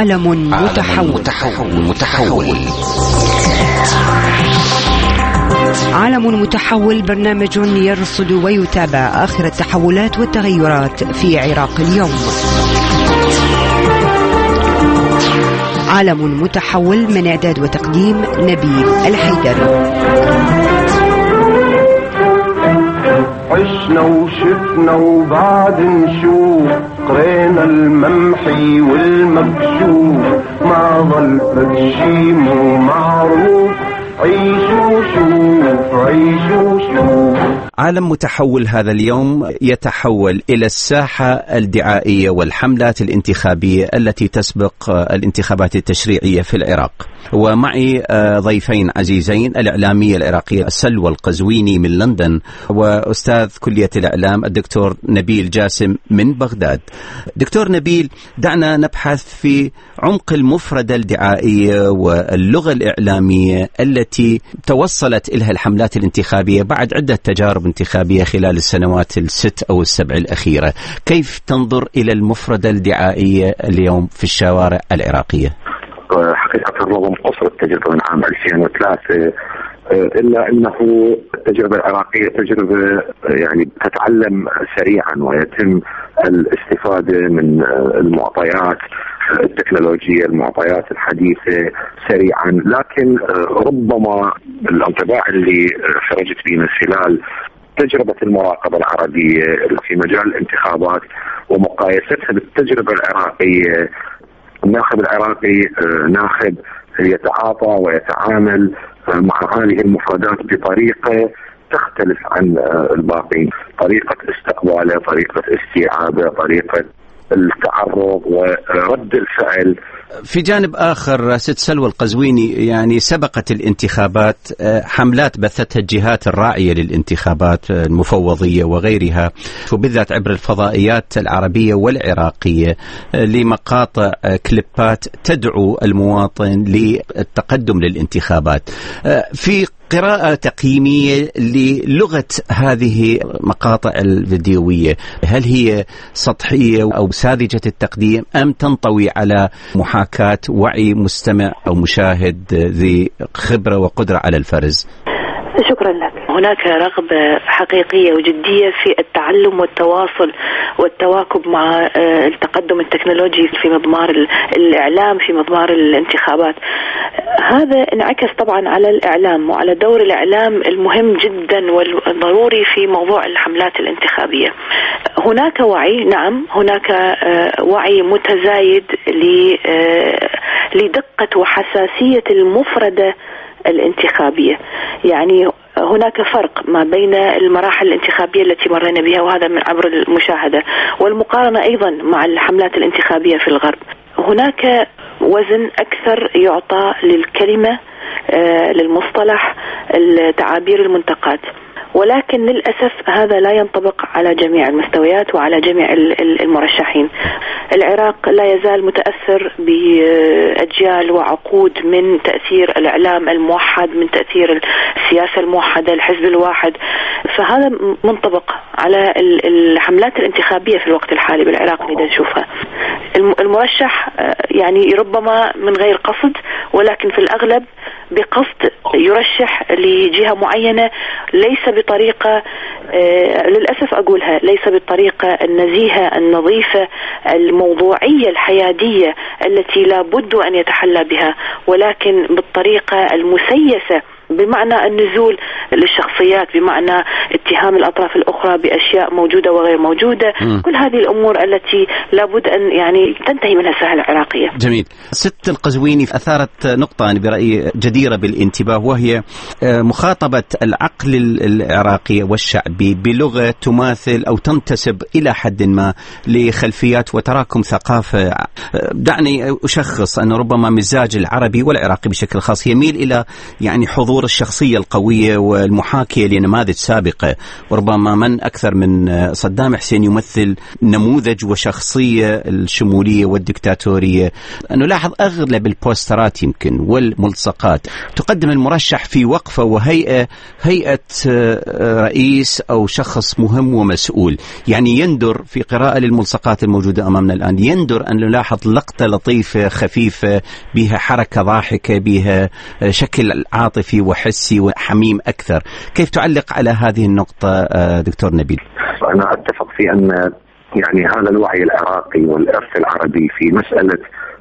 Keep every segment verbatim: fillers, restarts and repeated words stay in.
عالم متحول. متحول متحول عالم متحول، برنامج يرصد ويتابع آخر التحولات والتغيرات في عراق اليوم. عالم متحول، من إعداد وتقديم نبيل الحيدر. عشنا وشفنا وبعد نشوف، قرينا الممحي والمكشوف، ما ظل فدشي مو معروف، عيشوا شوف عيشوا شوف. عالم متحول هذا اليوم يتحول إلى الساحة الدعائية والحملات الانتخابية التي تسبق الانتخابات التشريعية في العراق. ومعي ضيفين عزيزين، الإعلامية العراقية سلوى القزويني من لندن، وأستاذ كلية الإعلام الدكتور نبيل جاسم من بغداد. دكتور نبيل، دعنا نبحث في عمق المفردة الدعائية واللغة الإعلامية التي توصلت إليها الحملات الانتخابية بعد عدة تجارب انتخابية خلال السنوات الست أو السبع الأخيرة. كيف تنظر إلى المفردة الدعائية اليوم في الشوارع العراقية؟ حقيقة رغم قصر التجربة من عام ألفين وثلاثة، إلا أنه التجربة العراقية تجربة يعني تتعلم سريعا، ويتم الاستفادة من المعطيات التكنولوجية، المعطيات الحديثة سريعا. لكن ربما الانطباع اللي خرجت به من خلال تجربة المراقبة العربية في مجال الانتخابات ومقايستها بالتجربة العراقية، الناخب العراقي ناخب يتعاطى ويتعامل مع هذه المفردات بطريقة تختلف عن الباقين، طريقة استقباله، طريقة استيعابه، طريقة التعرض ورد الفعل. في جانب آخر ست سلوى القزويني، يعني سبقت الانتخابات حملات بثتها الجهات الراعية للانتخابات المفوضية وغيرها، وبالذات عبر الفضائيات العربية والعراقية، لمقاطع كليبات تدعو المواطن للتقدم للانتخابات. في قراءة تقييمية للغة هذه مقاطع الفيديوية، هل هي سطحية أو ساذجة التقديم، أم تنطوي على محاكاة وعي مستمع أو مشاهد ذي خبرة وقدرة على الفرز؟ شكرا لك. هناك رغبة حقيقية وجدية في التعلم والتواصل والتواكب مع التقدم التكنولوجي في مضمار الإعلام، في مضمار الانتخابات. هذا انعكس طبعا على الإعلام وعلى دور الإعلام المهم جدا والضروري في موضوع الحملات الانتخابية. هناك وعي، نعم هناك وعي متزايد لدقة وحساسية المفردة الانتخابية. يعني هناك فرق ما بين المراحل الانتخابية التي مرينا بها، وهذا من عبر المشاهدة، والمقارنة أيضا مع الحملات الانتخابية في الغرب. هناك وزن أكثر يعطى للكلمة، للمصطلح، التعابير، المنتقات، ولكن للأسف هذا لا ينطبق على جميع المستويات وعلى جميع المرشحين. العراق لا يزال متأثر بأجيال وعقود من تأثير الإعلام الموحد، من تأثير السياسة الموحدة، الحزب الواحد، فهذا منطبق على الحملات الانتخابية في الوقت الحالي بالعراق. نقدر نشوفها المرشح يعني ربما من غير قصد، ولكن في الأغلب بقصد يرشح لجهة معينة، ليس بطريقة آه للأسف أقولها ليس بالطريقة النزيهة النظيفة الموضوعية الحيادية التي لا بد أن يتحلى بها، ولكن بالطريقة المسيسة، بمعنى النزول للشخصيات، بمعنى اتهام الأطراف الأخرى بأشياء موجودة وغير موجودة. م. كل هذه الأمور التي لابد أن يعني تنتهي منها الساحة العراقية. جميل. ست القزويني أثارت نقطة أنا برأيي جديرة بالانتباه، وهي مخاطبة العقل العراقي والشعبي بلغة تماثل أو تنتسب إلى حد ما لخلفيات وتراكم ثقافة. دعني أشخص أن ربما مزاج العربي والعراقي بشكل خاص يميل إلى يعني حضور ظهور الشخصية القوية والمحاكية لنماذج سابقة، وربما من أكثر من صدام حسين يمثل نموذج وشخصية الشمولية والدكتاتورية. نلاحظ أغلب البوسترات يمكن والملصقات تقدم المرشح في وقفة وهيئة هيئة رئيس أو شخص مهم ومسؤول. يعني يندر في قراءة للملصقات الموجودة أمامنا الآن، يندر أن نلاحظ لقطة لطيفة خفيفة بها حركة ضاحكة، بها شكل عاطفي وحسي وحميم أكثر. كيف تعلق على هذه النقطة دكتور نبيل؟ أنا أتفق في أن يعني هذا الوعي العراقي والإرث العربي في مسألة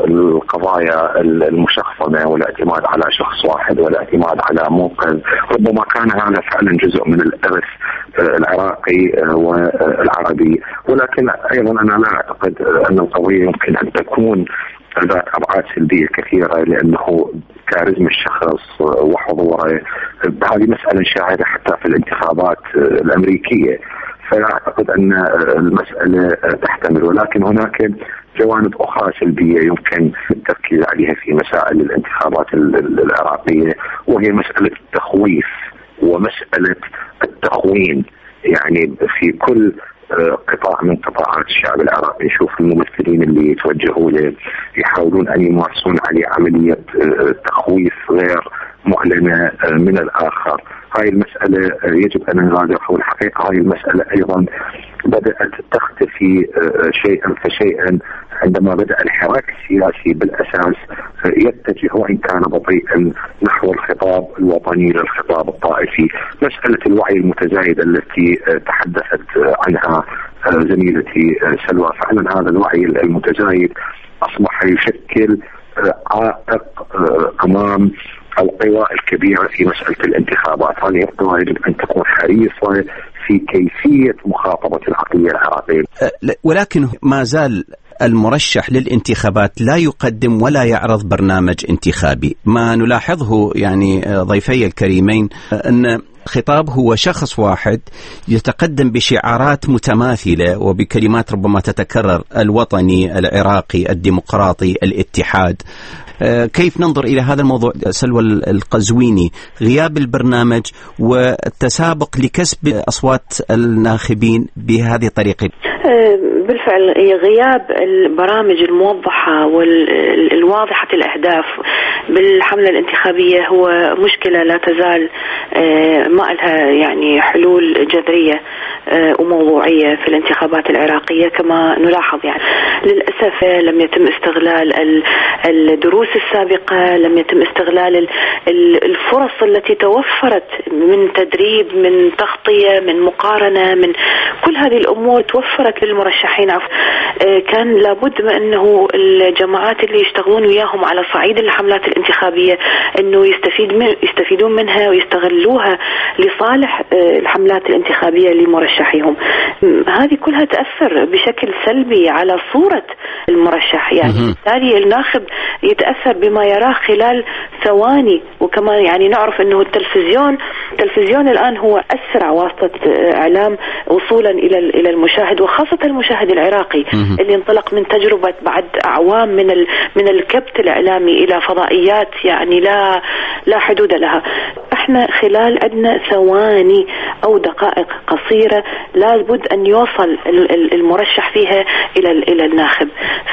القضايا المشخصنة والاعتماد على شخص واحد والاعتماد على موقف، ربما كان هذا فعلا جزء من الإرث العراقي والعربي. ولكن أيضا أنا لا أعتقد أن القضية يمكن أن تكون ذات أبعاد سلبية كثيرة، لأنه كاريزما الشخص وحضوره هذه مسألة شاهدة حتى في الانتخابات الأمريكية، فأعتقد أن المسألة تحتمل. ولكن هناك جوانب أخرى سلبية يمكن التركيز عليها في مسائل الانتخابات العراقية، وهي مسألة التخويف ومسألة التخوين. يعني في كل قطاع من قطاعات الشعب العراقي نشوف الممثلين اللي يتوجهوا له يحاولون أن يمارسون عليه عملية تخويف غير معلنة من الآخر. هاي المسألة يجب أن نراجعها، والحقيقة هاي المسألة أيضا بدأت تختفي شيئا فشيئا عندما بدأ الحراك السياسي بالأساس يتجه وإن كان بطيئا نحو الخطاب الوطني للخطاب الطائفي. مسألة الوعي المتزايد التي تحدثت عنها زميلتي سلوى، فعلا هذا الوعي المتزايد أصبح يشكل عائق أمام القوى الكبيرة في مسألة الانتخابات. هذه القوى يجب أن تكون حريصة في كيفية مخاطبة العقلية العراقية. ولكن ما زال المرشح للانتخابات لا يقدم ولا يعرض برنامج انتخابي. ما نلاحظه يعني ضيفي الكريمين أن خطاب هو شخص واحد يتقدم بشعارات متماثلة وبكلمات ربما تتكرر: الوطني، العراقي، الديمقراطي، الاتحاد. كيف ننظر إلى هذا الموضوع سلوى القزويني، غياب البرنامج والتسابق لكسب أصوات الناخبين بهذه الطريقة؟ بالفعل غياب البرامج الموضحة والواضحة الأهداف بالحملة الانتخابية هو مشكلة لا تزال ما لها يعني حلول جذرية وموضوعية في الانتخابات العراقية كما نلاحظ. يعني للأسف لم يتم استغلال الدروس السابقة، لم يتم استغلال الفرص التي توفرت من تدريب، من تغطية، من مقارنة، من كل هذه الأمور توفرت للمرشحين. كان لابد من أنه الجماعات اللي يشتغلون وياهم على صعيد الحملات الانتخابية أنه يستفيد من يستفيدون منها ويستغلوها لصالح الحملات الانتخابية لمرشحيهم. هذه كلها تأثر بشكل سلبي على صورة المرشح، يعني بالتالي الناخب يتأثر بما يراه خلال ثواني. وكمان يعني نعرف أنه التلفزيون التلفزيون الآن هو أسرع واسطة إعلام وصولا إلى إلى المشاهد، وخاصة المشاهد العراقي اللي انطلق من تجربة بعد أعوام من من الكبت الإعلامي إلى فضائيات يعني لا لا حدود لها. احنا خلال عندنا ثواني أو دقائق قصيرة لابد أن يوصل المرشح فيها إلى إلى الناخب،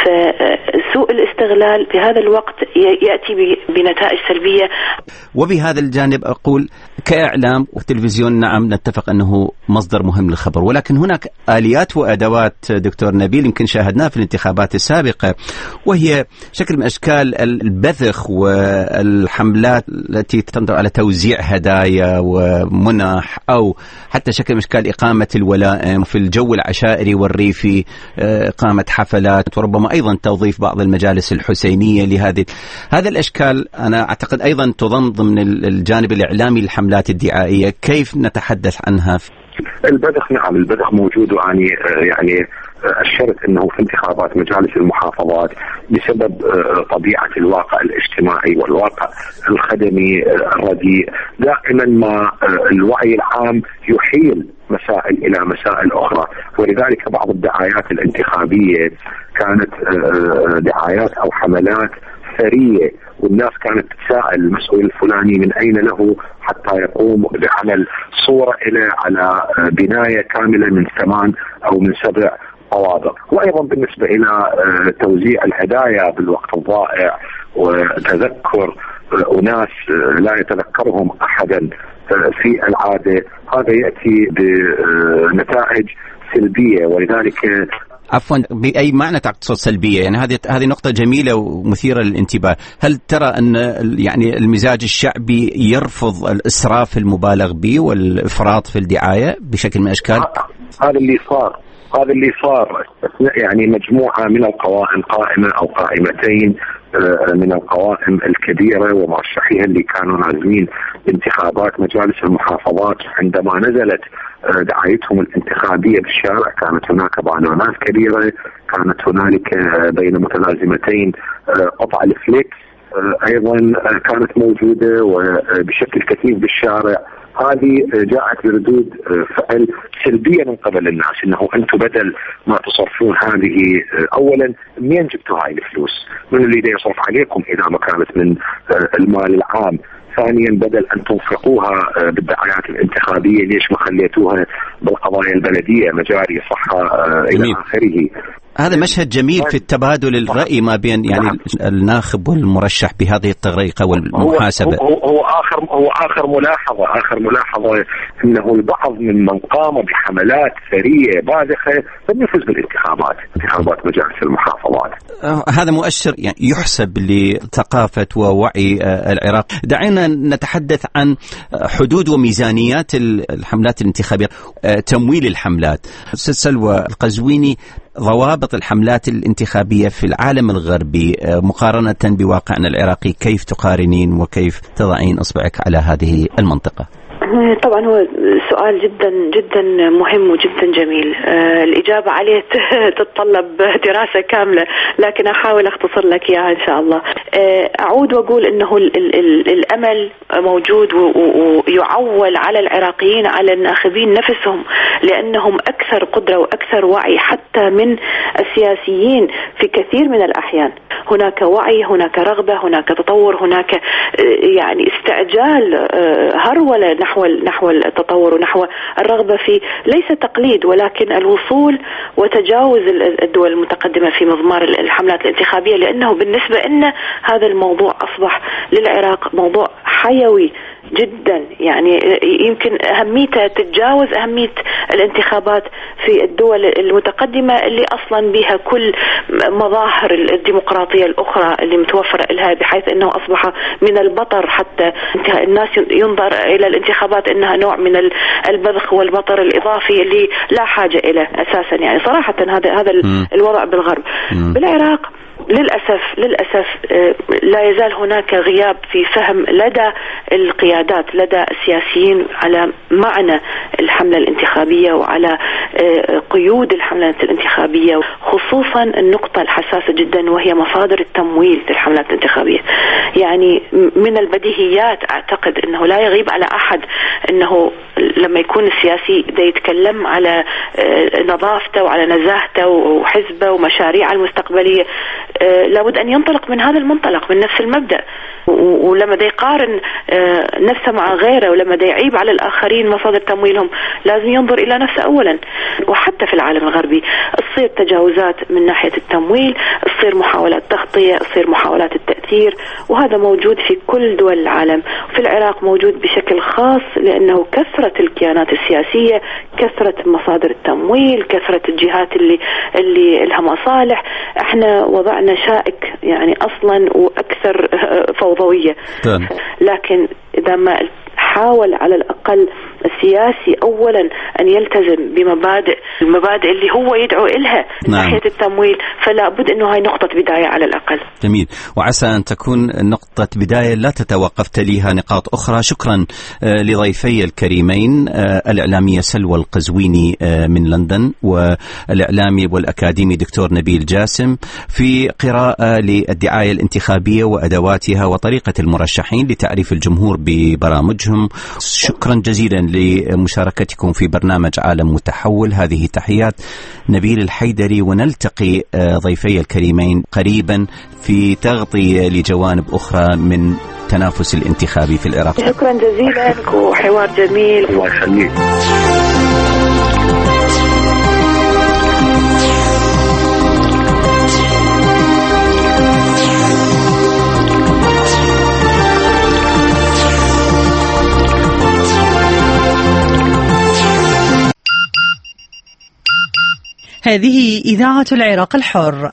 فسوء الاستغلال بهذا الوقت يأتي بنتائج سلبية. وبهذا الجانب أقول كإعلام وتلفزيون نعم نتفق أنه مصدر مهم للخبر، ولكن هناك آليات وأدوات دكتور نبيل يمكن شاهدناها في الانتخابات السابقة، وهي شكل من أشكال البذخ والحملات التي تنظر على توزيع هدايا ومنح، أو حتى شكل من أشكال إقامة الولائم في الجو العشائري والريفي، إقامة حفلات، وربما أيضا توظيف بعض المجالس الحسينية لهذه هذا الأشكال. أنا أعتقد أيضا تضم ضمن الجانب الإعلامي للحملات الدعائية. كيف نتحدث عنها؟ البذخ نعم، البذخ موجود، يعني يعني الشرط أنه في انتخابات مجالس المحافظات بسبب طبيعة الواقع الاجتماعي والواقع الخدمي الرديء دائما ما الوعي العام يحيل مسائل إلى مسائل أخرى، ولذلك بعض الدعايات الانتخابية كانت دعايات أو حملات ثرية، والناس كانت تتساءل المسؤول الفلاني من أين له حتى يقوم بعمل صورة إلى على بناية كاملة من ثمان أو من سبع طوابق. وأيضا بالنسبة إلى توزيع الهدايا بالوقت الضائع وتذكر أناس لا يتذكرهم أحدا في العادة، هذا يأتي بنتائج سلبية. ولذلك عفوا، بأي معنى تقصد سلبية؟ يعني هذه هذه نقطة جميلة ومثيرة للانتباه. هل ترى أن يعني المزاج الشعبي يرفض الإسراف المبالغ به والإفراط في الدعاية بشكل من الأشكال؟ هذا اللي صار هذا اللي صار يعني مجموعة من القوائم، قائمة أو قائمتين من القوائم الكبيرة ومرشحيها اللي كانوا نازلين انتخابات مجالس المحافظات، عندما نزلت دعايتهم الانتخابية بالشارع كانت هناك بانرات كبيرة، كانت هنالك بين متلازمتين قطع الفليكس أيضا كانت موجودة وبشكل كثيف بالشارع. هذه جاءت بردود فعل سلبية من قبل الناس، انه انتم بدل ما تصرفون هذه، اولا منين جبتوا هاي الفلوس؟ من اللي دا يصرف عليكم اذا ما كانت من المال العام؟ ثانيا بدل ان تنفقوها بالدعايات الانتخابية ليش ما خليتوها بالقضايا البلدية مجاري صحة الى اخره؟ هذا مشهد جميل في التبادل الرأي ما بين يعني الناخب والمرشح بهذه الطريقة والمحاسبة. هو, هو آخر هو آخر ملاحظة آخر ملاحظة إنه البعض ممن قام بحملات ثرية باذخة لم يفز بالانتخابات انتخابات مجالس المحافظات. هذا مؤشر يعني يحسب لثقافة ووعي العراق. دعينا نتحدث عن حدود وميزانيات الحملات الانتخابية، تمويل الحملات. أستاذ سلوى القزويني، ضوابط الحملات الانتخابية في العالم الغربي مقارنة بواقعنا العراقي، كيف تقارنين وكيف تضعين إصبعك على هذه المنطقة؟ طبعا هو سؤال جدا جدا مهم وجدا جميل. آه الإجابة عليه تتطلب دراسة كاملة، لكن أحاول أختصر لك إياها إن شاء الله. آه أعود وأقول أنه ال ال ال الأمل موجود ويعول على العراقيين، على الناخبين نفسهم، لأنهم أكثر قدرة وأكثر وعي حتى من السياسيين في كثير من الأحيان. هناك وعي، هناك رغبة، هناك تطور، هناك آه يعني استعجال، آه هرولة نحو نحو التطور ونحو الرغبة في ليس تقليد ولكن الوصول وتجاوز الدول المتقدمة في مضمار الحملات الانتخابية، لأنه بالنسبة لنا هذا الموضوع أصبح للعراق موضوع حيوي جدا، يعني يمكن أهميته تتجاوز أهمية الانتخابات في الدول المتقدمة اللي أصلا بها كل مظاهر الديمقراطية الأخرى اللي متوفرة لها، بحيث أنه أصبح من البطر حتى الناس ينظر إلى الانتخابات أنها نوع من البذخ والبطر الإضافي اللي لا حاجة إليه أساسا. يعني صراحة هذا هذا الوضع بالغرب. بالعراق للأسف للأسف لا يزال هناك غياب في فهم لدى القيادات، لدى السياسيين، على معنى الحملة الانتخابية وعلى قيود الحملة الانتخابية، خصوصا النقطة الحساسة جدا وهي مصادر التمويل للحملات الانتخابية. يعني من البديهيات أعتقد أنه لا يغيب على أحد أنه لما يكون السياسي دا يتكلم على نظافته وعلى نزاهته وحزبه ومشاريعه المستقبلية، لابد أن ينطلق من هذا المنطلق، من نفس المبدأ. ولما دا يقارن نفسه مع غيره، ولما دا يعيب على الآخرين مصادر تمويلهم، لازم ينظر إلى نفسه أولا. وحتى في العالم الغربي تصير تجاوزات من ناحية التمويل، تصير محاولات تغطية، تصير محاولات التأثير، وهذا موجود في كل دول العالم. في العراق موجود بشكل خاص، لأنه كثرة الكيانات السياسية، كثرة مصادر التمويل، كثرة الجهات اللي اللي لها مصالح. احنا وضعنا شائك يعني أصلا وأكثر فوضوية. لكن إذا ما حاول على الأقل السياسي أولا أن يلتزم بمبادئ المبادئ اللي هو يدعو إلها من نعم. ناحية التمويل، فلا بد أنه هاي نقطة بداية على الأقل. جميل، وعسى أن تكون نقطة بداية لا تتوقف، تليها نقاط أخرى. شكرا لضيفي الكريمين، الإعلامية سلوى القزويني من لندن، والإعلامي والأكاديمي دكتور نبيل جاسم، في قراءة للدعاية الانتخابية وأدواتها وطريقة المرشحين لتعريف الجمهور ببرامجهم بهم. شكرا جزيلا لمشاركتكم في برنامج عالم متحول. هذه تحيات نبيل الحيدري، ونلتقي ضيفي الكريمين قريبا في تغطية لجوانب أخرى من التنافس الانتخابي في العراق. شكرا جزيلا وحوار جميل. الله يخليك. هذه إذاعة العراق الحر.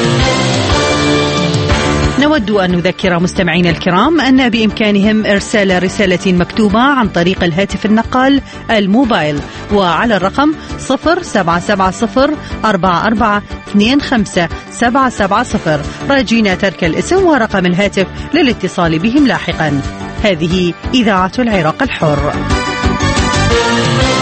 نود أن نذكر مستمعينا الكرام أن بإمكانهم إرسال رسالة مكتوبة عن طريق الهاتف النقال الموبايل، وعلى الرقم صفر سبعة سبعة صفر أربعة أربعة اثنين خمسة سبعة سبعة صفر، راجين ترك الاسم ورقم الهاتف للاتصال بهم لاحقا. هذه إذاعة العراق الحر.